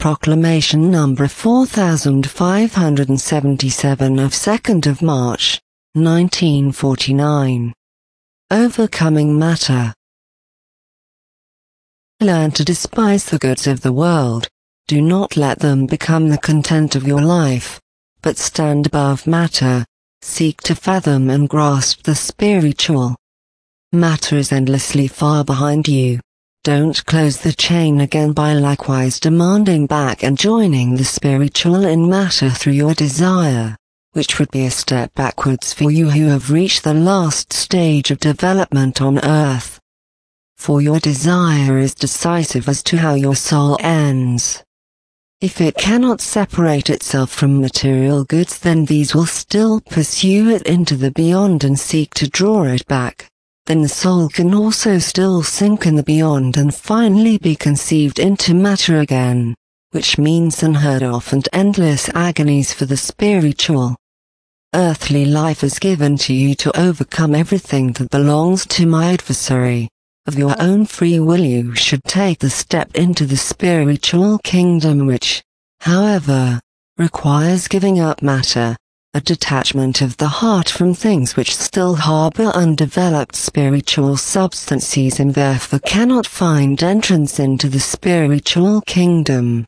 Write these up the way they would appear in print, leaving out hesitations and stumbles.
Proclamation number 4577 of 2nd of March, 1949. Overcoming matter. Learn to despise the goods of the world. Do not let them become the content of your life, but stand above matter. Seek to fathom and grasp the spiritual. Matter is endlessly far behind you. Don't close the chain again by likewise demanding back and joining the spiritual in matter through your desire, which would be a step backwards for you who have reached the last stage of development on earth. For your desire is decisive as to how your soul ends. If it cannot separate itself from material goods, then these will still pursue it into the beyond and seek to draw it back. Then the soul can also still sink in the beyond and finally be conceived into matter again, which means unheard of and endless agonies for the spiritual. Earthly life is given to you to overcome everything that belongs to my adversary. Of your own free will you should take the step into the spiritual kingdom which, however, requires giving up matter, a detachment of the heart from things which still harbor undeveloped spiritual substances and therefore cannot find entrance into the spiritual kingdom.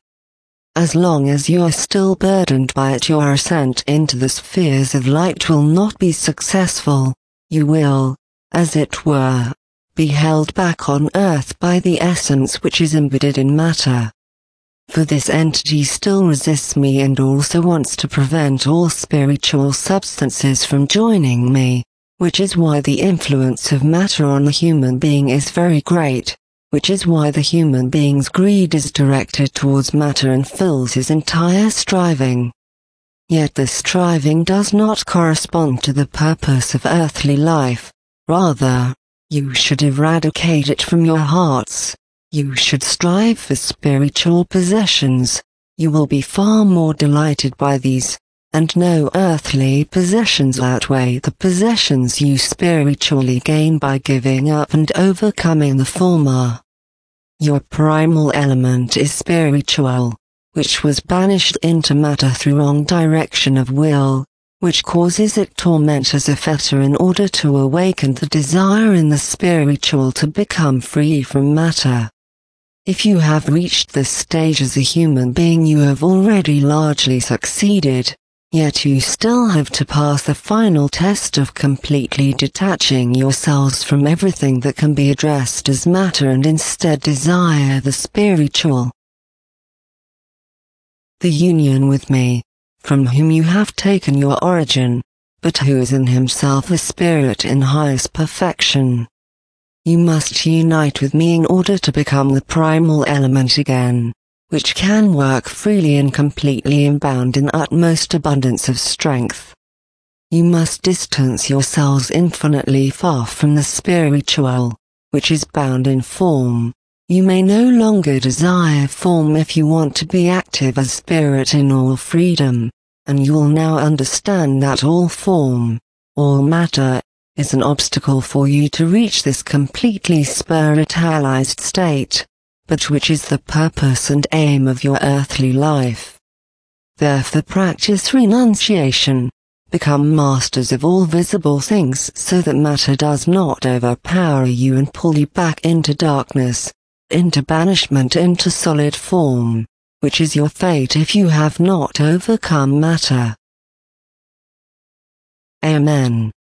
As long as you are still burdened by it, your ascent into the spheres of light will not be successful. You will, as it were, be held back on earth by the essence which is embedded in matter. For this entity still resists me and also wants to prevent all spiritual substances from joining me, which is why the influence of matter on the human being is very great, which is why the human being's greed is directed towards matter and fills his entire striving. Yet this striving does not correspond to the purpose of earthly life. Rather, you should eradicate it from your hearts. You should strive for spiritual possessions. You will be far more delighted by these, and no earthly possessions outweigh the possessions you spiritually gain by giving up and overcoming the former. Your primal element is spiritual, which was banished into matter through wrong direction of will, which causes it torment as a fetter in order to awaken the desire in the spiritual to become free from matter. If you have reached this stage as a human being, you have already largely succeeded, yet you still have to pass the final test of completely detaching yourselves from everything that can be addressed as matter and instead desire the spiritual. The union with me, from whom you have taken your origin, but who is in himself a spirit in highest perfection. You must unite with me in order to become the primal element again, which can work freely and completely and bound in utmost abundance of strength. You must distance yourselves infinitely far from the spiritual, which is bound in form. You may no longer desire form if you want to be active as spirit in all freedom, and you will now understand that all form, all matter, is an obstacle for you to reach this completely spiritualized state, but which is the purpose and aim of your earthly life. Therefore practice renunciation, become masters of all visible things so that matter does not overpower you and pull you back into darkness, into banishment, into solid form, which is your fate if you have not overcome matter. Amen.